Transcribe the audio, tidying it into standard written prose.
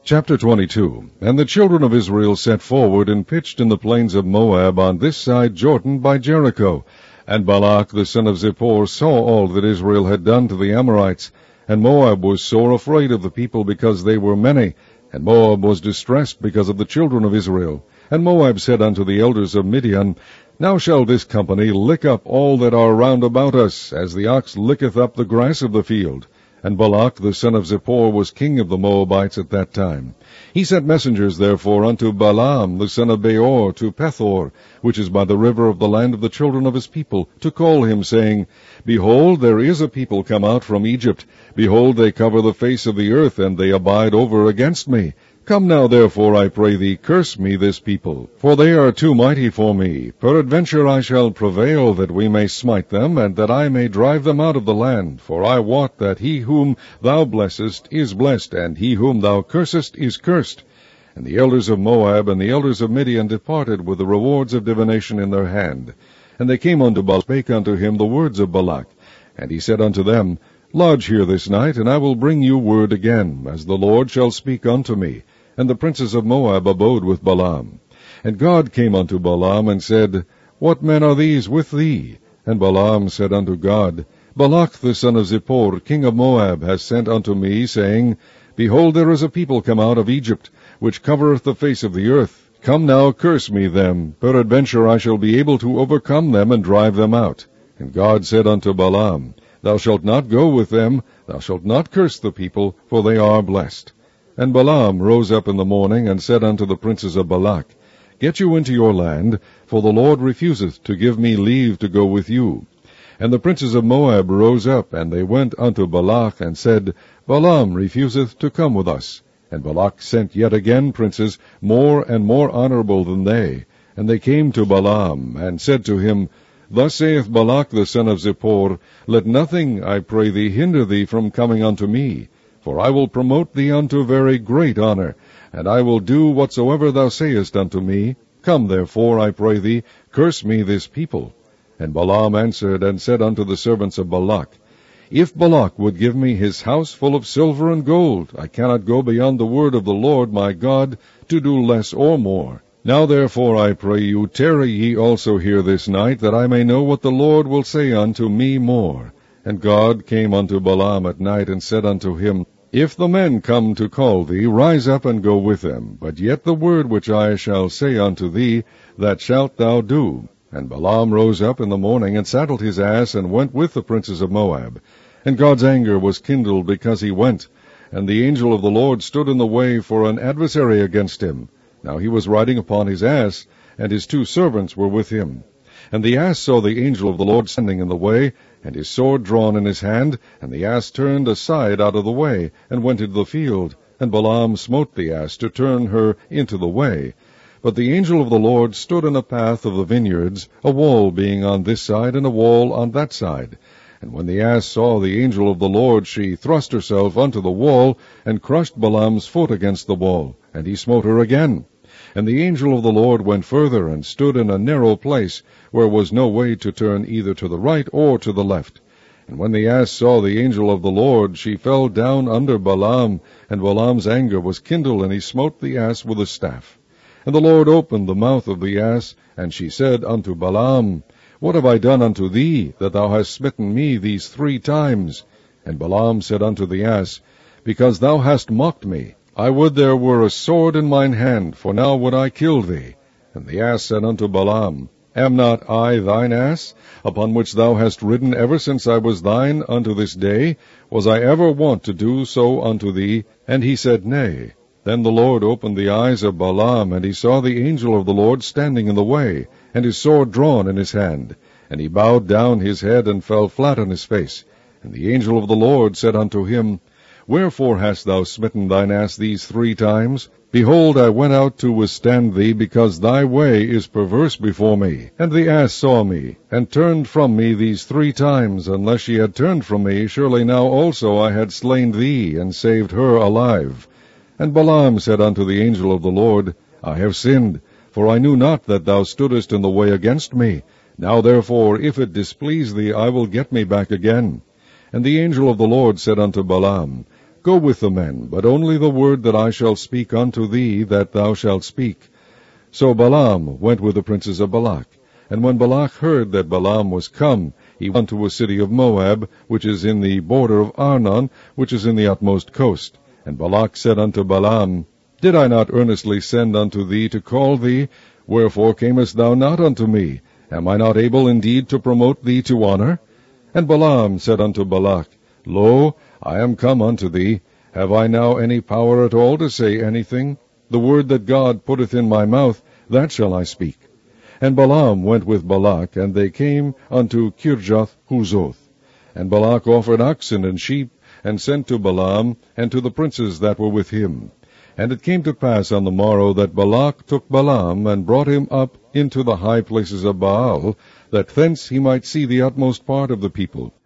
Chapter 22. And the children of Israel set forward and pitched in the plains of Moab on this side Jordan by Jericho. And Balak the son of Zippor saw all that Israel had done to the Amorites. And Moab was sore afraid of the people because they were many. And Moab was distressed because of the children of Israel. And Moab said unto the elders of Midian, Now shall this company lick up all that are round about us, as the ox licketh up the grass of the field. And Balak the son of Zippor was king of the Moabites at that time. He sent messengers therefore unto Balaam the son of Beor to Pethor, which is by the river of the land of the children of his people, to call him, saying, Behold, there is a people come out from Egypt. Behold, they cover the face of the earth, and they abide over against me. Come now, therefore, I pray thee, curse me this people, for they are too mighty for me. Peradventure I shall prevail, that we may smite them, and that I may drive them out of the land. For I wot that he whom thou blessest is blessed, and he whom thou cursest is cursed. And the elders of Moab and the elders of Midian departed with the rewards of divination in their hand. And they came unto Balak, spake unto him the words of Balak. And he said unto them, Lodge here this night, and I will bring you word again, as the Lord shall speak unto me. And the princes of Moab abode with Balaam. And God came unto Balaam, and said, What men are these with thee? And Balaam said unto God, Balak the son of Zippor, king of Moab, has sent unto me, saying, Behold, there is a people come out of Egypt, which covereth the face of the earth. Come now, curse me them. Peradventure I shall be able to overcome them, and drive them out. And God said unto Balaam, Thou shalt not go with them, thou shalt not curse the people, for they are blessed. And Balaam rose up in the morning, and said unto the princes of Balak, Get you into your land, for the Lord refuseth to give me leave to go with you. And the princes of Moab rose up, and they went unto Balak, and said, Balaam refuseth to come with us. And Balak sent yet again princes, more and more honorable than they. And they came to Balaam, and said to him, Thus saith Balak the son of Zippor, Let nothing, I pray thee, hinder thee from coming unto me. For I will promote thee unto very great honor, and I will do whatsoever thou sayest unto me. Come therefore, I pray thee, curse me this people. And Balaam answered and said unto the servants of Balak, If Balak would give me his house full of silver and gold, I cannot go beyond the word of the Lord my God, to do less or more. Now therefore, I pray you, tarry ye also here this night, that I may know what the Lord will say unto me more. And God came unto Balaam at night, and said unto him, If the men come to call thee, rise up and go with them. But yet the word which I shall say unto thee, that shalt thou do. And Balaam rose up in the morning, and saddled his ass, and went with the princes of Moab. And God's anger was kindled because he went. And the angel of the Lord stood in the way for an adversary against him. Now he was riding upon his ass, and his 2 servants were with him. And the ass saw the angel of the Lord standing in the way, and his sword drawn in his hand, and the ass turned aside out of the way, and went into the field. And Balaam smote the ass to turn her into the way. But the angel of the Lord stood in a path of the vineyards, a wall being on this side, and a wall on that side. And when the ass saw the angel of the Lord, she thrust herself unto the wall, and crushed Balaam's foot against the wall, and he smote her again. And the angel of the Lord went further, and stood in a narrow place, where was no way to turn either to the right or to the left. And when the ass saw the angel of the Lord, she fell down under Balaam, and Balaam's anger was kindled, and he smote the ass with a staff. And the Lord opened the mouth of the ass, and she said unto Balaam, What have I done unto thee, that thou hast smitten me these 3 times? And Balaam said unto the ass, Because thou hast mocked me. I would there were a sword in mine hand, for now would I kill thee. And the ass said unto Balaam, Am not I thine ass, upon which thou hast ridden ever since I was thine unto this day? Was I ever wont to do so unto thee? And he said, Nay. Then the Lord opened the eyes of Balaam, and he saw the angel of the Lord standing in the way, and his sword drawn in his hand. And he bowed down his head, and fell flat on his face. And the angel of the Lord said unto him, Wherefore hast thou smitten thine ass these 3 times? Behold, I went out to withstand thee, because thy way is perverse before me. And the ass saw me, and turned from me these 3 times. Unless she had turned from me, surely now also I had slain thee, and saved her alive. And Balaam said unto the angel of the Lord, I have sinned, for I knew not that thou stoodest in the way against me. Now therefore, if it displease thee, I will get me back again. And the angel of the Lord said unto Balaam, Go with the men, but only the word that I shall speak unto thee that thou shalt speak. So Balaam went with the princes of Balak. And when Balak heard that Balaam was come, he went unto a city of Moab, which is in the border of Arnon, which is in the utmost coast. And Balak said unto Balaam, Did I not earnestly send unto thee to call thee? Wherefore camest thou not unto me? Am I not able indeed to promote thee to honor? And Balaam said unto Balak, Lo, I am come unto thee. Have I now any power at all to say anything? The word that God putteth in my mouth, that shall I speak. And Balaam went with Balak, and they came unto Kirjath-Huzoth. And Balak offered oxen and sheep, and sent to Balaam, and to the princes that were with him. And it came to pass on the morrow that Balak took Balaam, and brought him up into the high places of Baal, that thence he might see the utmost part of the people.